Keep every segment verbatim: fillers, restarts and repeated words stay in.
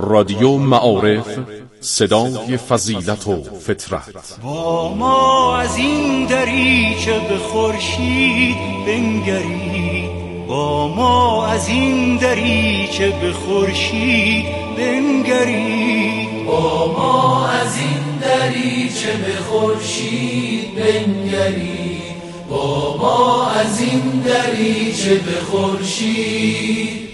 رادیو معارف، صدای فضیلت و فطرت. با ما از این دریچه به خورشید بنگرید، با ما از این دریچه به خورشید بنگرید، با ما از این دریچه به خورشید بنگرید، با ما از این دریچه به خورشید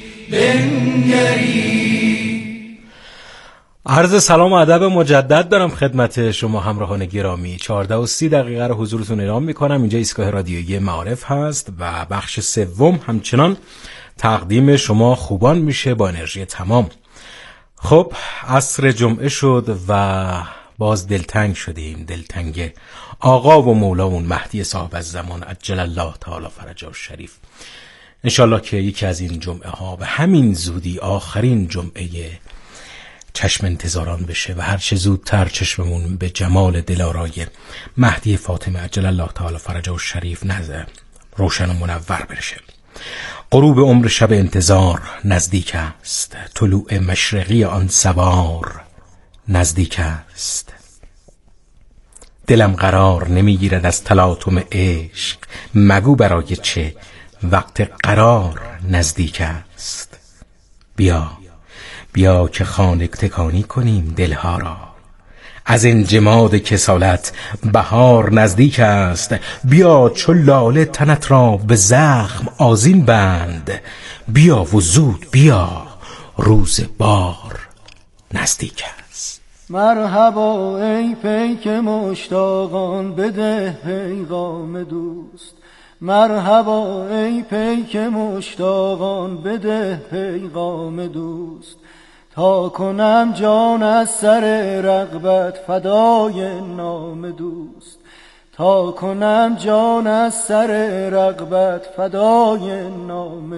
بنگرید. عرض سلام و ادب مجدد دارم خدمت شما همراهان گرامی. چهارده و سی دقیقه رو حضورتون اعلام میکنم. اینجا ایستگاه رادیویی معارف هست و بخش سوم همچنان تقدیم شما خوبان میشه با انرژی تمام. خب عصر جمعه شد و باز دلتنگ شدیم، دلتنگ آقا و مولاون مهدی صاحب الزمان عجل الله تعالی فرجه الشریف. انشالله که یکی از این جمعه ها به همین زودی آخرین جمعه چشم انتظاران بشه و هر چه زودتر چشممون به جمال دلارای مهدی فاطمه عجل الله تعالی فرجه الشریف نظر روشن و منور بشه. غروب عمر شب انتظار نزدیک است، طلوع مشرقی آن سوار نزدیک است. دلم قرار نمیگیرد از تلاطم عشق، مگو برای چه وقت قرار نزدیک است. بیا بیا که خانه تکانی کنیم دلها را، از انجماد کسالت بهار نزدیک است. بیا چو لاله تنت را به زخم آذین بند، بیا و زود بیا روز بار نزدیک است. مرحبا ای پیک مشتاقان، بده پیغام دوست. مرحبا ای پیک مشتاقان، بده پیغام دوست. تا کنم جان از سر رغبت فدای نام دوست، تا کنم جان از سر رغبت فدای نام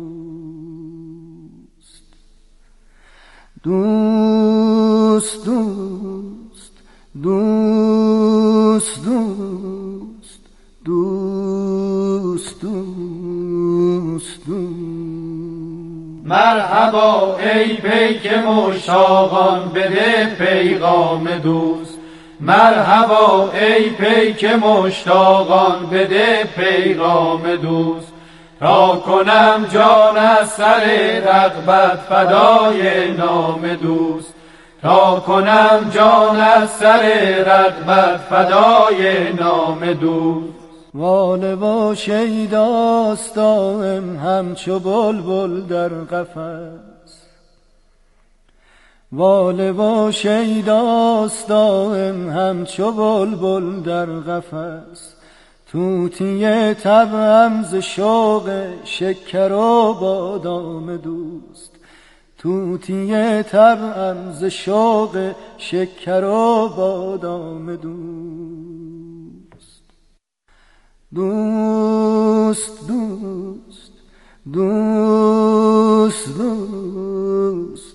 دوست. دوست دوست دوست دوست دوست دوست دوست. مرحبا ای پیک مشتاقان، بده پیغام دوست. مرحبا ای پیک مشتاقان، بده پیغام دوست. تا کنم جان از سر رغبت فدای نام دوست، تا کنم جان از سر رغبت فدای نام دوست. واله و شیداست دائم همچو بلبل در قفس، واله و شیداست دائم همچو بلبل در قفس. طوطی طبعم ز شوق شکر و بادام دوست، طوطی طبعم ز شوق شکر و بادام دوست. دوست دوست دوست دوست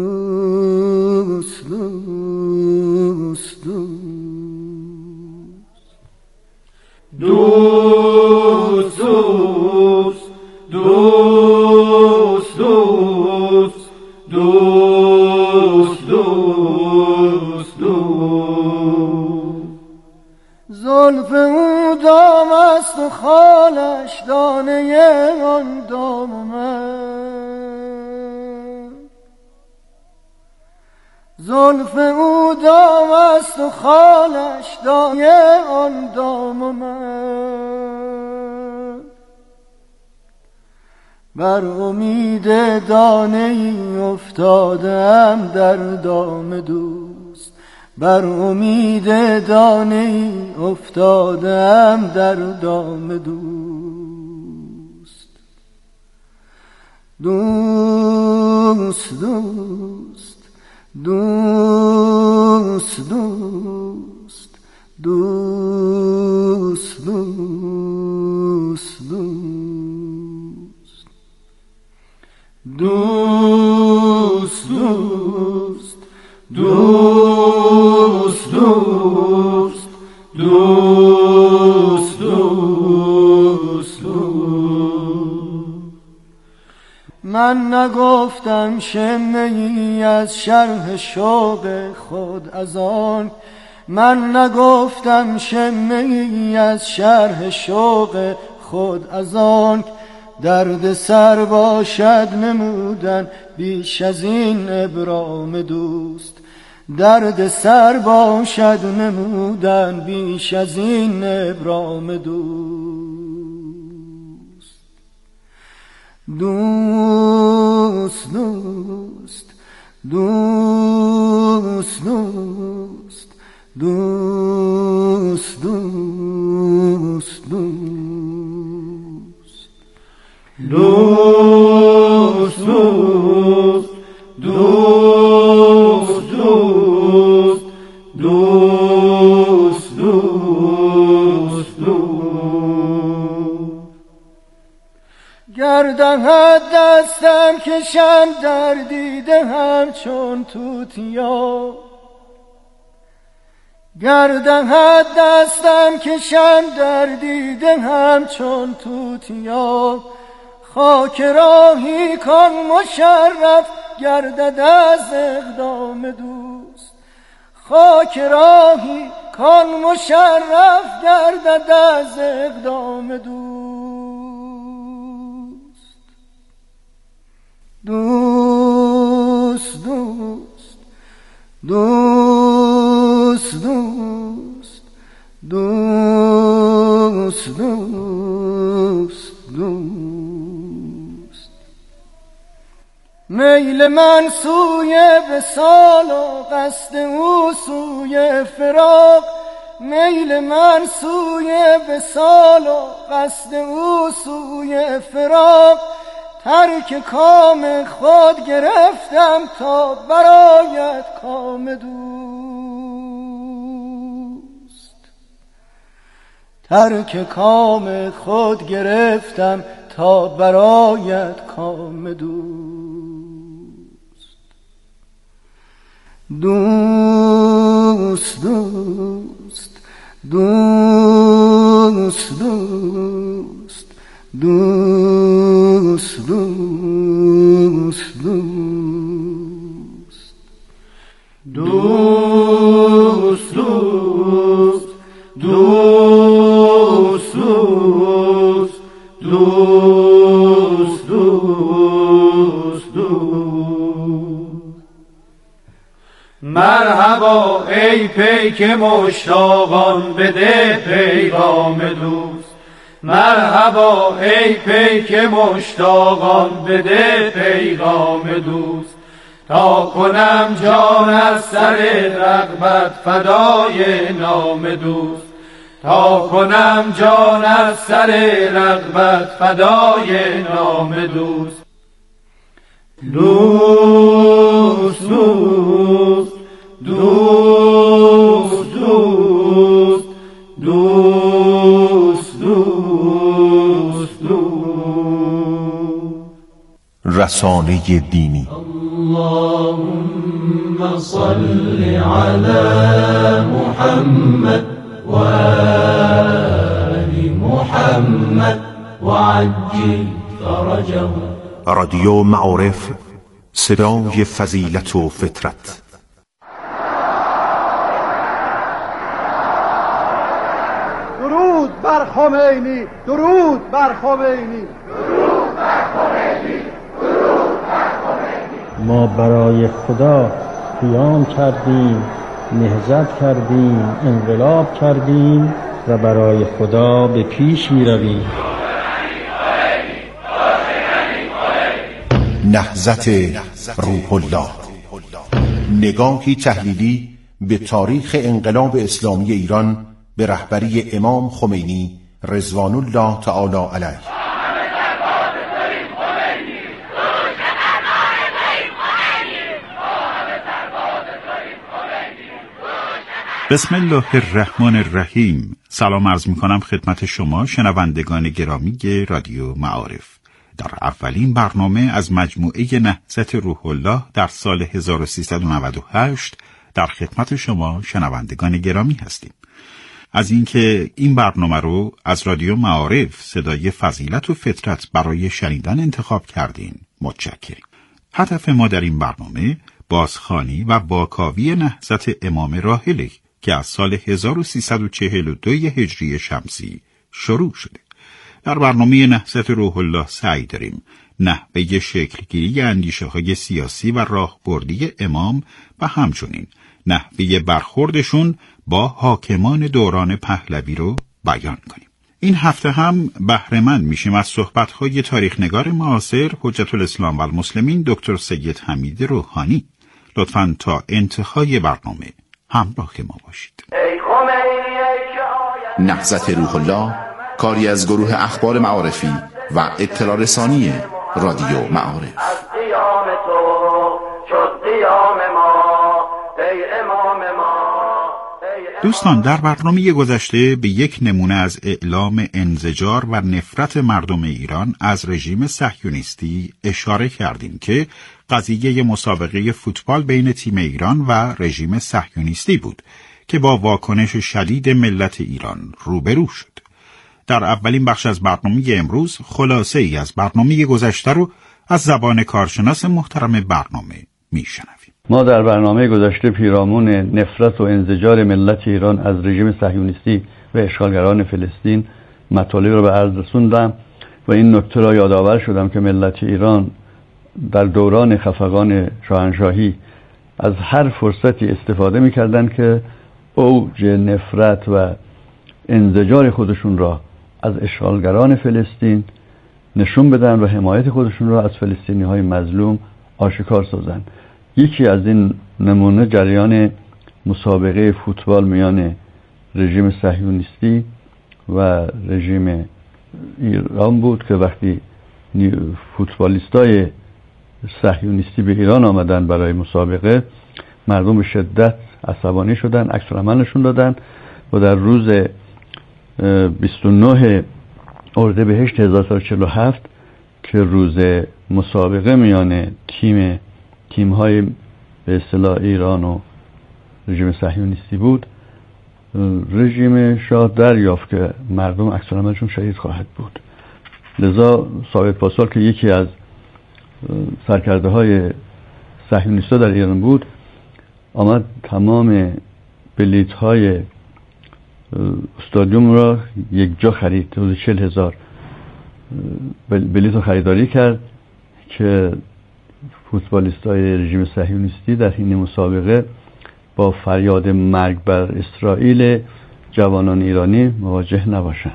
دوست دوست دوست دوست دوست دوست دوست دوست دوست. زلف او دام است و خالش دانه آن دام من، زلف او دام است و خالش دانه آن دام من. بر امید دانه ای افتادم در دام دوست، بر امید دانه ای افتادم در دام دوست. دوست دوست دوست دوست دوست دوست دوست دوست دوست دوست دوست دوست دوست. من نگفتم شمه‌ای از شرح شوق خود از آن، من نگفتم شمه‌ای از شرح شوق خود از آن، درد سر باشد نمودن بیش از این ابرام دوست، درد سر باشد نمودن بیش از این ابرام دوست. دوست دوست دوست دوست دوست دوست دوست دوست دوست دوست دوست دوست دوست دوست گردهد دستم کشم در دیده همچون توتیا، گردهد دستم کشم در دیده همچون توتیا، خاک راهی کن مشرف گردد از اقدام دوست، خاک راهی کن مشرف گردد از اقدام دوست. دوست دوست دوست دوست دوست دوست دوست میل من سوی وصال و قصد او سوی فراق، میل من سوی وصال و قصد او سوی فراق، ترک کام خود گرفتم تا برایت کام دوست، ترک کام خود گرفتم تا برایت کام دوست. دوست دوست دوست دوست دوست دوست دوست دوست دوست دوست دوست دوست دوست مرحبا ای پیک مشتاقان بده پیغام دوست، مرحبا ای پیک مشتاقان بده پیغام دوست، تا کنم جان از سر رغبت فدای نام دوست، تا کنم جان از سر رغبت فدای نام دوست. دوست دوست دوست دوست دوست دوست دوست رسانه دینی. اللهم صل على محمد و آل محمد وعجل فرجه. رادیو معارف، صدای فضیلت و فطرت. درود بر خمینی، درود بر خمینی، درود بر خمینی، درود بر خمینی. ما برای خدا قیام کردیم، نهضت کردیم، انقلاب کردیم و برای خدا به پیش می رویم. نهضت روح الله، نگاهی تحلیلی به تاریخ انقلاب اسلامی ایران به رهبری امام خمینی رضوان الله تعالی علیه. بسم الله الرحمن الرحیم. سلام عرض می کنم خدمت شما شنوندگان گرامی رادیو معارف. در اولین برنامه از مجموعه نهضت روح الله در سال هزار و سیصد و نود و هشت در خدمت شما شنوندگان گرامی هستیم. از اینکه این برنامه رو از رادیو معارف صدای فضیلت و فطرت برای شنیدن انتخاب کردین متشکریم. هدف ما در این برنامه بازخوانی و واکاوی نهضت امام راحله که از سال هزار و سیصد و چهل و دو هجری شمسی شروع شده. در برنامه نهضت روح الله سعی داریم نحوه شکلگیری اندیشه‌های سیاسی و راهبردی امام و همچنین نحوه برخوردشون با حاکمان دوران پهلوی رو بیان کنیم. این هفته هم بهره‌مند میشیم از صحبت‌های تاریخ‌نگار معاصر حجت الاسلام و المسلمین دکتر سید حمید روحانی. لطفاً تا انتهای برنامه همراه ما باشید. نهضت روح الله کاری از گروه اخبار معارفی و اطلاع رسانی رادیو معارف. دوستان، در برنامه گذشته به یک نمونه از اعلام انزجار و نفرت مردم ایران از رژیم صهیونیستی اشاره کردیم که قضیه مسابقه فوتبال بین تیم ایران و رژیم صهیونیستی بود که با واکنش شدید ملت ایران روبرو شد. در اولین بخش از برنامه امروز خلاصه ای از برنامه گذشته رو از زبان کارشناس محترم برنامه میشنویم. ما در برنامه گذشته پیرامون نفرت و انزجار ملت ایران از رژیم صهیونیستی و اشغالگران فلسطین مطالب را به عرض رسوندم و این نکته را یادآور شدم که ملت ایران در دوران خفقان شاهنشاهی از هر فرصتی استفاده می‌کردند که اوج نفرت و انزجار خودشون را از اشغالگران فلسطین نشون بدن و حمایت خودشون را از فلسطینی‌های مظلوم آشکار سازند. یکی از این نمونه جریان مسابقه فوتبال میان رژیم صهیونیستی و رژیم ایران بود که وقتی فوتبالیستای صهیونیستی به ایران آمدن برای مسابقه، مردم به شدت عصبانی شدن، عکس العمل نشون دادن و در روز بیست و نه اردیبهشت هزار و سیصد و چهل و هفت که روز مسابقه میان تیم تیم‌های به اصطلاح ایران و رژیم صهیونیستی بود، رژیم شاه دریافت که مردم عکس العملشون شدید خواهد بود. لذا ثابت پاسال که یکی از سرکرده‌های صهیونیست‌ها در ایران بود، آمد تمام بلیط‌های استادیوم را یک جا خرید. حدود چهل هزار بلیط رو خریداری کرد که فوتبالیستای رژیم صهیونیستی در حین مسابقه با فریاد مرگ بر اسرائیل جوانان ایرانی مواجه نباشند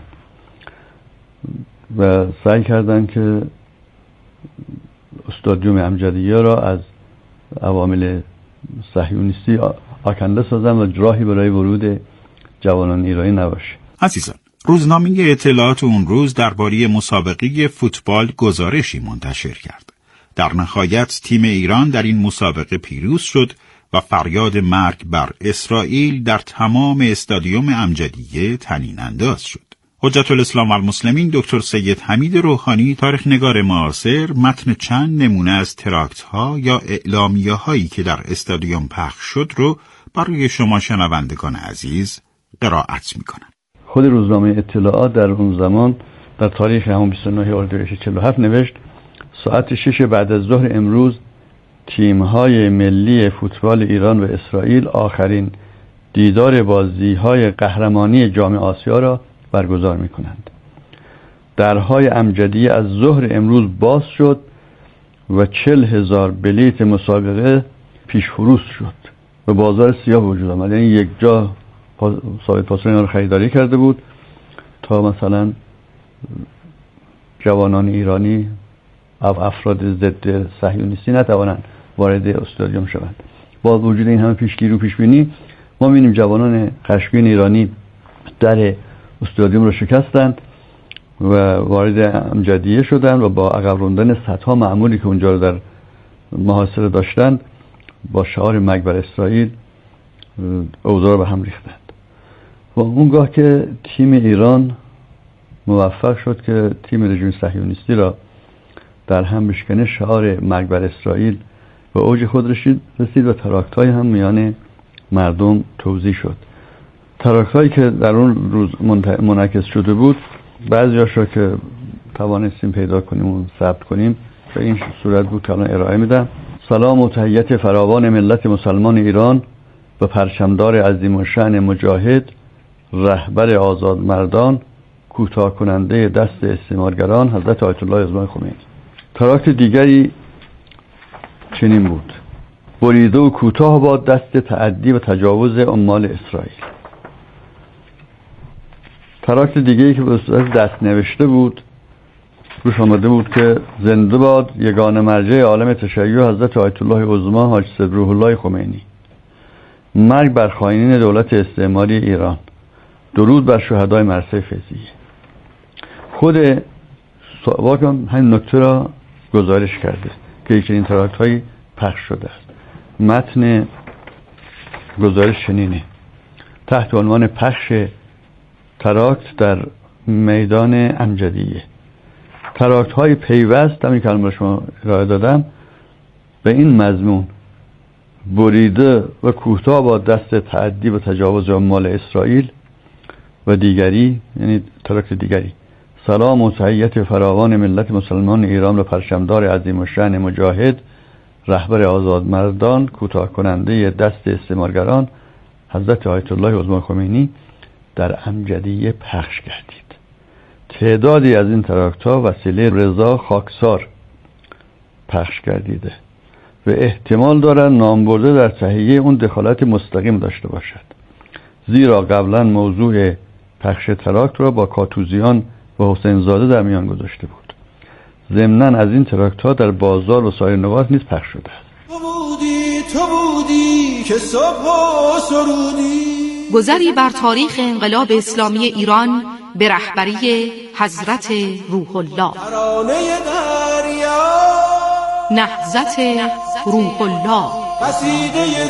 و سعی کردند که استادیوم امجدیه را از عوامل صهیونیستی آکنده سازند و راهی برای ورود جوانان ایرانی نباشه. عزیزان، روزنامه اطلاعات اون روز درباره مسابقه فوتبال گزارشی منتشر کرد. در نهایت تیم ایران در این مسابقه پیروز شد و فریاد مرگ بر اسرائیل در تمام استادیوم امجدیه طنین انداز شد. حجت الاسلام و المسلمین دکتر سید حمید روحانی تاریخ‌نگار معاصر متن چند نمونه از تراکت‌ها یا اعلامیه‌هایی که در استادیوم پخش شد رو برای شما شنوندگان عزیز قرائت می‌کنم. خود روزنامه اطلاعات در اون زمان در تاریخ همون بیست و نه اردیبهشت چهل و هفت نوشت: ساعت شش بعد از ظهر امروز تیم‌های ملی فوتبال ایران و اسرائیل آخرین دیدار بازی‌های قهرمانی جام آسیا را برگزار می‌کنند. درهای امجدیه از ظهر امروز باز شد و چل هزار بلیت مسابقه پیش فروش شد و بازار سیاه وجود آمد. یعنی یک جا ثابت پاسال اینا رو خریداری کرده بود تا مثلا جوانان ایرانی او افراد ضد صهیونیستی نتوانند وارد استادیوم شوند. با وجود این همه پیشگیری و پیشبینی، ما می‌بینیم جوانان خشمگین ایرانی در استادیوم رو شکستند و وارد امجدیه شدند و با عقب راندن صدها مأموری که اونجا رو در محاصره داشتند با شعار مرگ بر اسرائیل اوضاع به هم ریختند. و اونگاه که تیم ایران موفق شد که تیم رژیم صهیونیستی را در هم بشکنه، شعار مرگ بر اسرائیل و اوج خود رسید و تراکت‌های هم میان مردم توزیع شد. تراکت‌هایی که در اون روز منعکس شده بود، بعضی‌هاش را که توانستیم پیدا کنیم و ثبت کنیم به این صورت بود که الان ارائه میدم. سلام و تحیت فراوان ملت مسلمان ایران و پرچمدار عظیم الشأن مجاهد، رهبر آزاد مردان، کوتاه کننده دست استعمارگران، حضرت آیت الله عظمای خمینی. تراکت دیگری چنین بود: بریده و کوتاه باد دست تعدی و تجاوز عمال اسرائیل. تراکت دیگری که به صورت دست نوشته بود روش آمده بود که زنده باد یگانه مرجع عالم تشیع حضرت آیت الله عظما حاج صدر روح الله خمینی، مرگ بر خائنین دولت استعماری ایران، درود بر شهدای مرسای فیضیه. خود ساواک هم همین نکته را گزارش کرده که یک این تراکت هایی پخش شده است. متن گزارش چنینه: تحت عنوان پخش تراکت در میدان امجدیه. تراکت های پیوست، همین کلمه شما ارائه دادم، به این مضمون: بریده و کوتاه با دست تعدی و تجاوز عمال اسرائیل و دیگری، یعنی تراکت دیگری. سلام و تحیت فراوان ملت مسلمان ایران و پرچمدار عظیم الشأن مجاهد، رهبر آزاد مردان، کوتاه کننده دست استعمارگران، حضرت آیت الله عظمای خمینی، در امجدیه پخش گردید. تعدادی از این تراکت‌ها وسیله رضا خاکسار پخش گردیده و احتمال دارد نام برده در تهیه اون دخالت مستقیم داشته باشد، زیرا قبلا موضوع پخش تراکت را با کاتوزیان و حسین زاده در میان گذاشته بود. ضمناً از این تراکت‌ها در بازار و سایر نقاط نیز پخش شده است. تو بودی تو بودی که صبح و سرودی. گذری بر تاریخ انقلاب اسلامی ایران به رهبری حضرت روح الله. ترانه دریا، نهضت روح الله، قصیده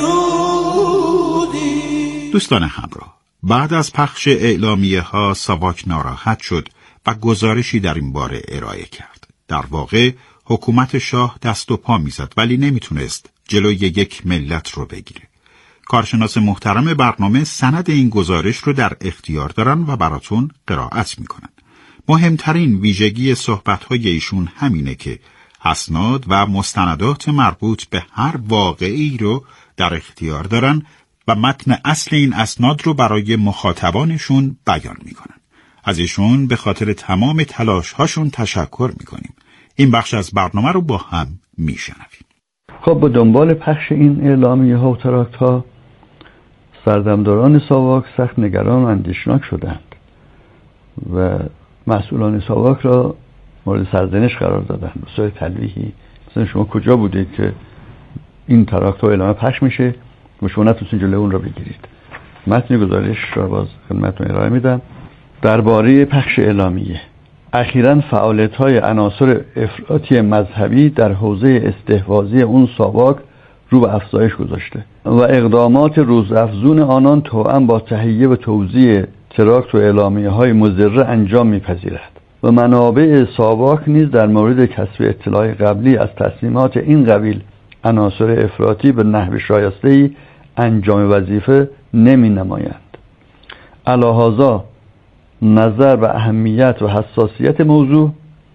رودی. دوستان همراه، بعد از پخش اعلامیه ها ساواک ناراحت شد و گزارشی در این باره ارائه کرد. در واقع حکومت شاه دست و پا میزد ولی نمیتونست جلوی یک ملت رو بگیره. کارشناس محترم برنامه سند این گزارش رو در اختیار دارن و براتون قرائت میکنن. مهمترین ویژگی صحبت‌های ایشون همینه که اسناد و مستندات مربوط به هر واقعی رو در اختیار دارن و متن اصل این اسناد رو برای مخاطبانشون بیان میکنن. از ایشون به خاطر تمام تلاش‌هاشون تشکر میکنیم. این بخش از برنامه رو با هم میشنویم. خب به دنبال پخش این اعلامیه ها و تراکت ها سردمداران ساواک سخت نگران و اندیشناک شدند و مسئولان ساواک را مورد سرزنش قرار دادند به صورت تلویحی. مثلا شما کجا بودید که این تراکت ها اعلامه پخش میشه و شما نتونستین جلوی اون را بگیرید؟ متن گزارش را باز خدمتتون ارائه میدم. درباره پخش اعلامیه: اخیراً فعالیت‌های عناصر افراطی مذهبی در حوزه استحواذی اون ساواک رو به افزایش گذاشته و اقدامات روزافزون آنان توأم با تهیه و توزیع تراکت و اعلامیه‌های مضر انجام می‌پذیرد و منابع ساواک نیز در مورد کسب اطلاع قبلی از تصمیمات این قبیل عناصر افراطی به نحو شایسته‌ای انجام وظیفه نمی‌نمایند. علاهذا نظر به اهمیت و حساسیت موضوع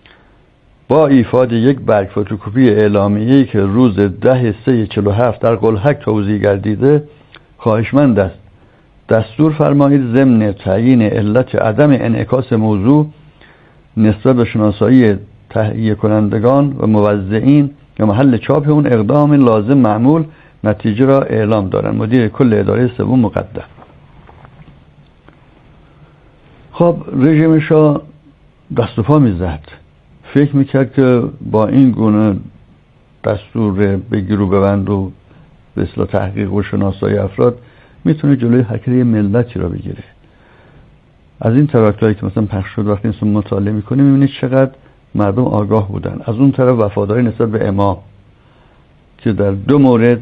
با ایفاد یک برگ فتوکپی اعلامیه‌ای که روز ده سه چهل و هفت در قلهک توزیع گردیده خواهشمند است دستور فرمایید ضمن تعیین علت عدم انعکاس موضوع نسبت به شناسایی تهیه کنندگان و موزعین و محل چاپ اون اقدام لازم معمول نتیجه را اعلام دارند. مدیر کل اداره سوم مقدم. خب رژیم شاه دست و پا میزد، فکر میکرد که با این گونه دستور بگیر و ببند و به اصطلاح تحقیق و شناسایی افراد میتونه جلوی حرکت یه ملتی را بگیره. از این تراکت هایی که مثلا پخش شد وقتی انسان مطالعه میکنه میبینید چقدر مردم آگاه بودن. از اون طرف وفاداری نسبت به امام که در دو مورد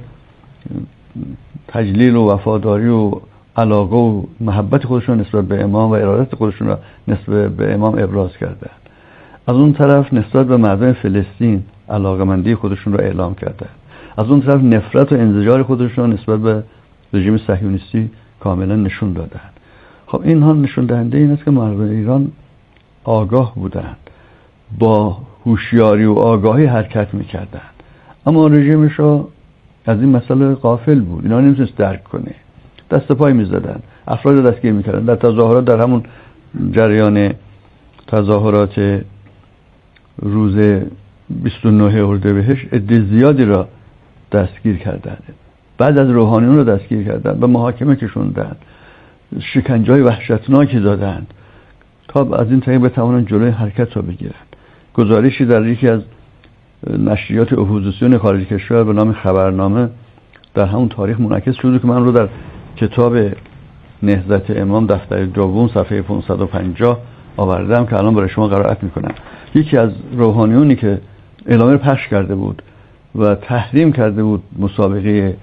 تجلیل و وفاداری و علاقه و محبت خودشون نسبت به امام و ارادت خودشون را نسبت به امام ابراز کردن. از اون طرف نسبت به مردم فلسطین علاقمندی خودشون را اعلام کردن. از اون طرف نفرت و انزجار خودشون نسبت به رژیم صهیونیستی کاملا نشون دادن. خب اینها نشون دهنده این است که مردم ایران آگاه بودند، با هوشیاری و آگاهی حرکت میکردند، اما رژیمش را از این مسئله غافل بود. اینا نمیتونست درک کنه، دست پای میزدن، افراد رو دستگیر میکردن. در تظاهرات، در همون جریان تظاهرات روز بیست و نه اردیبهشت عده زیادی را دستگیر کردند، بعد از روحانیون رو دستگیر کردند، به محاکمه کشوندند، شکنجه‌های وحشتناکی دادند تا از این طریق بتوانند جلوی حرکت را بگیرند. گزارشی در یکی از نشریات اپوزیسیون خارج کشور به نام خبرنامه در همون تاریخ منعکس شده که من رو در کتاب نهضت امام دفتر دوم صفحه پانصد و پنجاه آوردم که الان برای شما قرائت میکنم. یکی از روحانیونی که اعلامیه رو پخش کرده بود و تحریم کرده بود مسابقه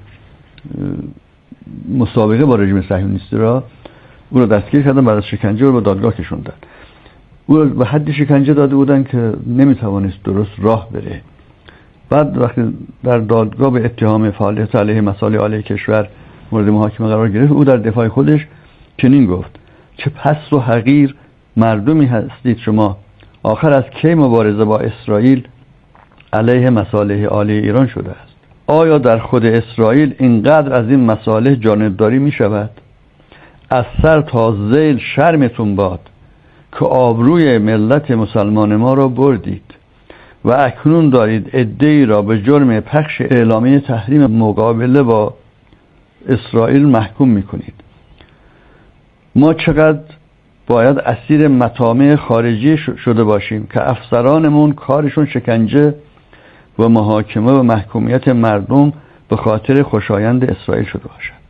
مسابقه با رژیم صهیونیستی را، او رو دستگیر کردن، بعد از شکنجه رو به دادگاه کشوندن. او رو به حدی شکنجه داده بودن که نمیتوانست درست راه بره. بعد وقتی در دادگاه به اتهام فعالیت علیه مصالح عالیه کشور مورد محاکمه قرار گرفت، او در دفاع خودش چنین گفت: چه پست و حقیر مردمی هستید شما، آخر از کی مبارزه با اسرائیل علیه مصالح عالیه ایران شده است؟ آیا در خود اسرائیل اینقدر از این مصالح جانبداری می شود؟ از سر تا ذیل شرمتون باد که آبروی ملت مسلمان ما را بردید و اکنون دارید عده‌ای را به جرم پخش اعلامیه تحریم مقابله با اسرائیل محکوم میکنید. ما چقدر باید اسیر مطامع خارجی شده باشیم که افسرانمون کارشون شکنجه و محاکمه و محکومیت مردم به خاطر خوشایند اسرائیل شده باشد.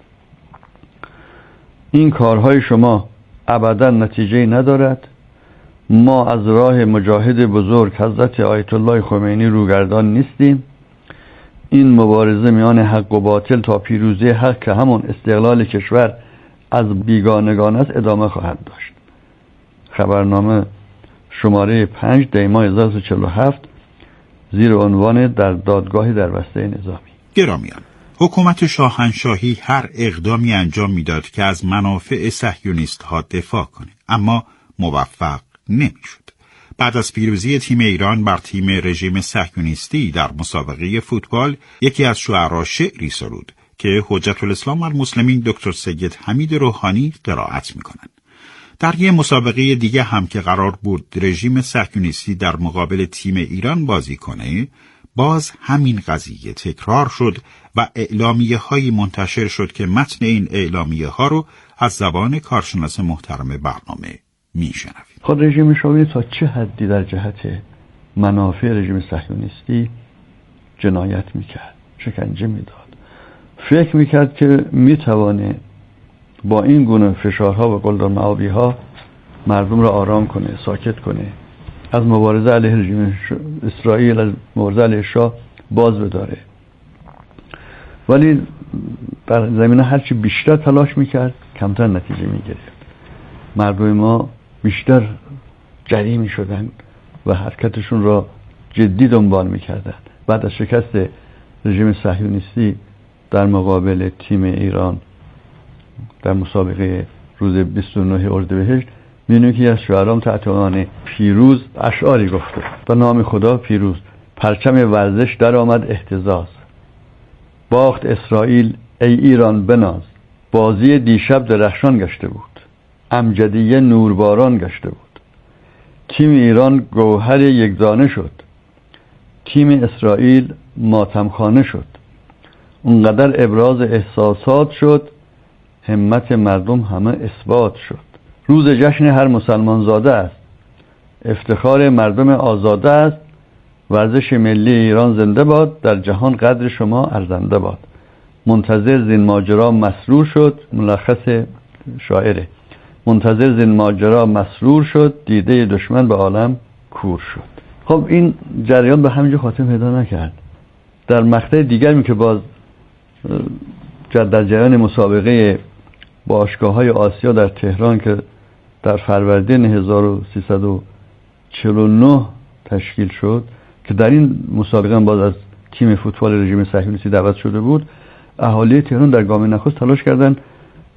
این کارهای شما ابدا نتیجه ندارد. ما از راه مجاهد بزرگ حضرت آیت الله خمینی روگردان نیستیم. این مبارزه میان حق و باطل تا پیروزی حق که همون استقلال کشور از بیگانگان است ادامه خواهد داشت. خبرنامه شماره پنج دیماه هزار و سیصد و چهل و هفت زیر عنوان در دادگاهی در بسته نظامی. گرامیان، حکومت شاهنشاهی هر اقدامی انجام میداد که از منافع صهیونیست ها دفاع کنه، اما موفق نمیشد. بعد از پیروزی تیم ایران بر تیم رژیم صهیونیستی در مسابقه فوتبال، یکی از شعرا شعری سرود که حجت الاسلام والمسلمین دکتر سید حمید روحانی قرائت میکنند. در یک مسابقه دیگه هم که قرار بود رژیم صهیونیستی در مقابل تیم ایران بازی کنه، باز همین قضیه تکرار شد و اعلامیه هایی منتشر شد که متن این اعلامیه ها رو از زبان کارشناس محترم برنامه میشنویم. خود رژیم شاهی تا چه حدی در جهت منافع رژیم صهیونیستی جنایت میکرد، شکنجه میداد. فکر میکرد که میتوانه با این گونه فشارها و قلدرمعابی ها مردم را آرام کنه، ساکت کنه، از مبارزه علیه رژیم اسرائیل، از مبارزه علیه شاه باز بداره. ولی در زمینه هرچی بیشتر تلاش میکرد کمتر نتیجه میگرفت. مردم ما بیشتر جری میشدن و حرکتشون را جدی دنبال میکردن. بعد از شکست رژیم صهیونیستی در مقابل تیم ایران در مسابقه روز بیست و نه اردیبهشت، می‌بینیم که از شعرام تحت عنوان پیروز اشعاری گفته: به نام خدا پیروز، پرچم ورزش در آمد اهتزاز، باخت اسرائیل ای ایران بناز، بازی دیشب درخشان گشته بود، امجدیه نورباران گشته بود، تیم ایران گوهر یکدانه شد، تیم اسرائیل ماتمخانه شد، اونقدر ابراز احساسات شد، همت مردم همه اثبات شد. روز جشن هر مسلمان زاده است، افتخار مردم آزاده است، ورزش ملی ایران زنده باد، در جهان قدر شما ارزنده باد. منتظر زین ماجرا مسرور شد، ملخص شاعره، منتظر زین ماجرا مسرور شد، دیده دشمن به عالم کور شد. خب این جریان به همینجا خاتمه پیدا نکرد. در مقطع دیگری که باز در جریان مسابقه باشگاه‌های آسیا در تهران که در فروردین هزار و سیصد و چهل و نه تشکیل شد، که در این مسابقه باز از تیم فوتبال رژیم صهیونیستی دعوت شده بود، اهالی تهران در گام نخست تلاش کردند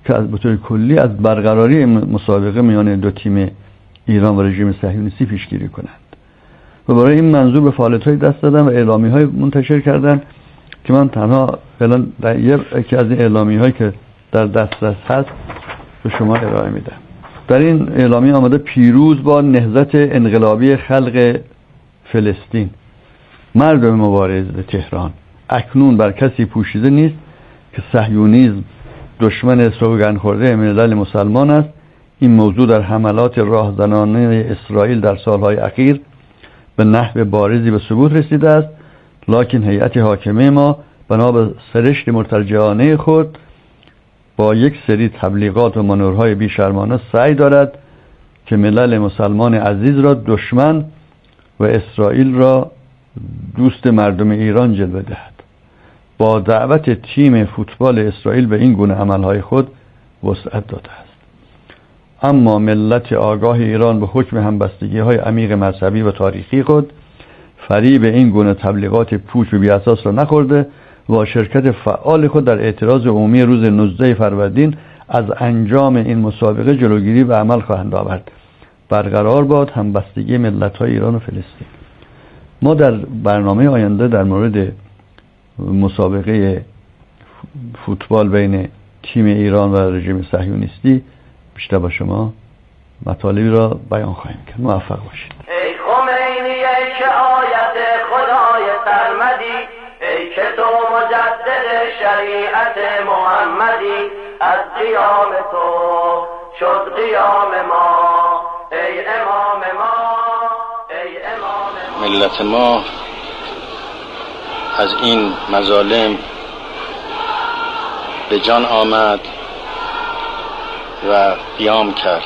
که از به طور کلی از برقراری مسابقه میان دو تیم ایران و رژیم صهیونیستی پیشگیری کنند و برای این منظور به فعالیت‌های دست دادن و اعلامیه‌های منتشر کردن که من تنها فعلا در یکی از این اعلامیه‌هایی که در دسترس هست به شما ارائه میدم. در این اعلامیه آمده پیروز با نهضت انقلابی خلق فلسطین، مردم مبارز تهران اکنون بر کسی پوشیده نیست که صهیونیسم دشمن سوگند خورده ملل مسلمان است. این موضوع در حملات راهزنانه اسرائیل در سالهای اخیر به نحو بارزی به ثبوت رسیده است، لکن هیئت حاکمه ما بنا به سرشت مرتجعانه خود با یک سری تبلیغات و مانورهای بیشرمانه سعی دارد که ملل مسلمان عزیز را دشمن و اسرائیل را دوست مردم ایران جلوه دهد. با دعوت تیم فوتبال اسرائیل به این گونه عملهای خود وسعت داده است. اما ملت آگاه ایران به حکم همبستگی های عمیق مذهبی و تاریخی خود فریب این گونه تبلیغات پوچ و بی‌اساس را نخورده و شرکت فعال خود در اعتراض عمومی روز نوزدهم فروردین از انجام این مسابقه جلوگیری به عمل خواهند آورد. برقرار باد همبستگی ملت‌های ایران و فلسطین. ما در برنامه آینده در مورد مسابقه فوتبال بین تیم ایران و رژیم صهیونیستی بیشتر با شما مطالبی را بیان خواهیم کرد. موفق باشید. ای خمینی ای که آیت خدای سرمدی، ای که تو مجدد شریعت محمدی، از قیام تو شد قیام ما، ای امام ما، ای امام ما. ملت ما از این مظالم به جان آمد و قیام کرد،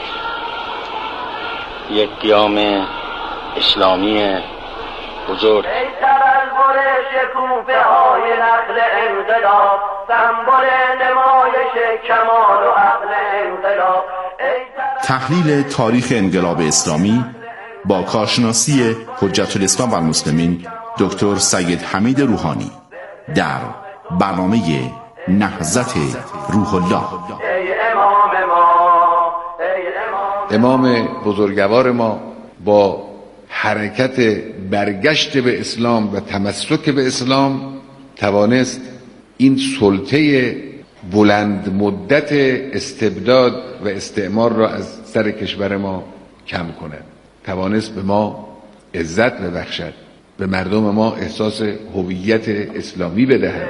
یک قیام اسلامی بزرگ. ای تبلور شکوفه های نخل انقلاب، سمبل نمایش کمال و عقل انقلاب. تحلیل تاریخ انقلاب اسلامی با کارشناسی حجت الاسلام و المسلمین دکتر سید حمید روحانی در برنامه نهضت روح الله. امام بزرگوار ما با حرکت برگشت به اسلام و تمسک به اسلام توانست این سلطه بلند مدت استبداد و استعمار را از سر کشور ما کم کند، توانست به ما عزت ببخشد، به مردم ما احساس هویت اسلامی بدهد.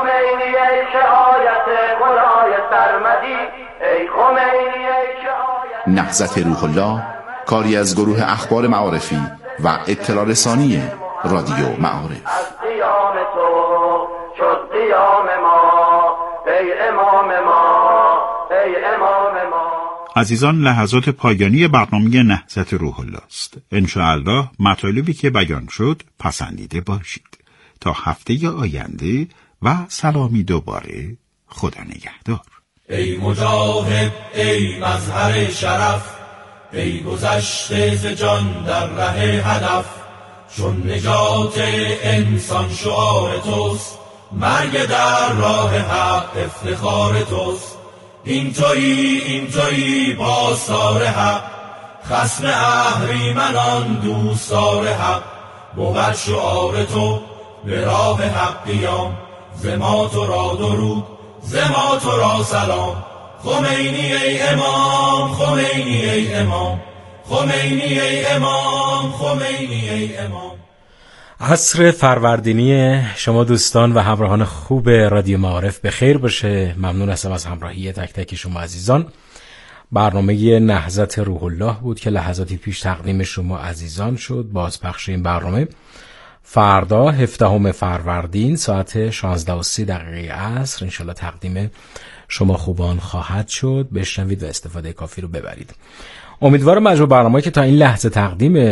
نهضت روح الله کاری از گروه اخبار معارفی و اطلاع رسانی رادیو معارف. از قیام تو شد قیام ما، ای امام ما، ای امام ما. عزیزان، لحظات پایانی برنامه نهضت روح الله است. انشاءالله مطالبی که بیان شد پسندیده باشید. تا هفته آینده و سلامی دوباره. خدا نگهدار. ای مجاهد، ای مظهر شرف، ای گذشته ز جان در ره هدف، چون نجات انسان شعار توست، مرگ در راه حق افتخار توست. این تویی، این تویی باستار حق، خصم اهریمنان دوستار حق. بود شعار تو به راه حق قیام، ز ما تو را درود، ز ما تو را سلام. خمینی ای امام، خمینی ای امام، خمینی ای امام، خمینی ای امام. عصر فروردینی شما دوستان و همراهان خوب رادیو معارف به خیر باشه. ممنون هستم از همراهی تک تک شما عزیزان. برنامه نهضت روح الله بود که لحظاتی پیش تقدیم شما عزیزان شد. بازپخش این برنامه فردا هفدهم فروردین ساعت شانزده و سی دقیقه عصر انشالله تقدیم شما خوبان خواهد شد. بشنوید و استفاده کافی رو ببرید. امیدوارم مجموع برنامه‌ای که تا این لحظه تقدیم